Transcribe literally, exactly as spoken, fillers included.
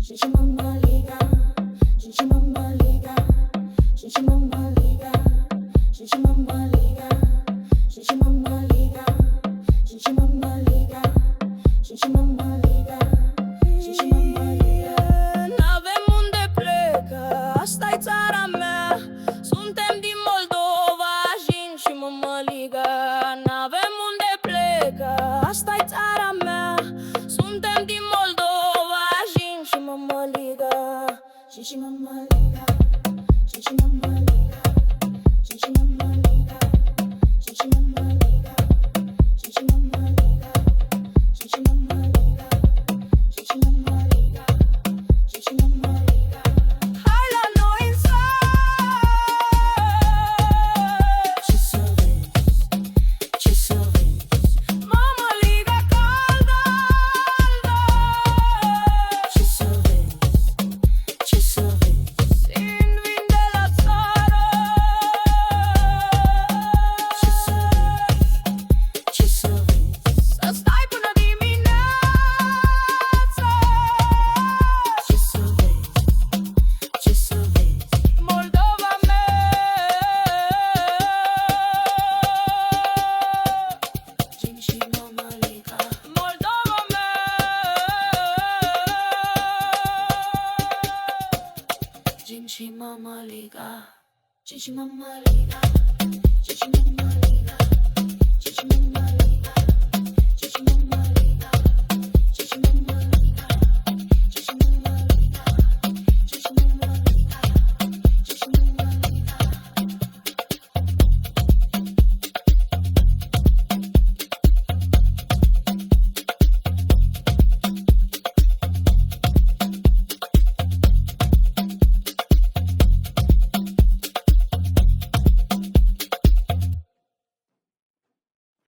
Gente mama liga, gente mama liga, gente mama liga, gente mama liga, gente mama liga, gente mama liga, gente mama liga, gente mama liga. N-avem unde pleca, asta-i țara mea. Suntem din Moldova, Jin și mămăliga. N-avem unde pleca, asta-i țara mea. Suntem din Moldova, Jin și mămăliga. Gente mama liga, gente mama liga, gente mama liga, gente mama liga, gente mama liga, gente mama liga, gente mama liga, gente mama liga. Hai la noi în sat. Ce să vezi, ce să vezi, Mămăliga caldă, ce să vezi, ce să vezi, Din vin de la țară. ce să vezi, ce să vezi, Să stai până dimineața. ce să vezi, ce să vezi. Moldova mea. Gente mama liga, Moldova mea. gente mama liga, gente mama liga, gente mama liga, gente mama liga.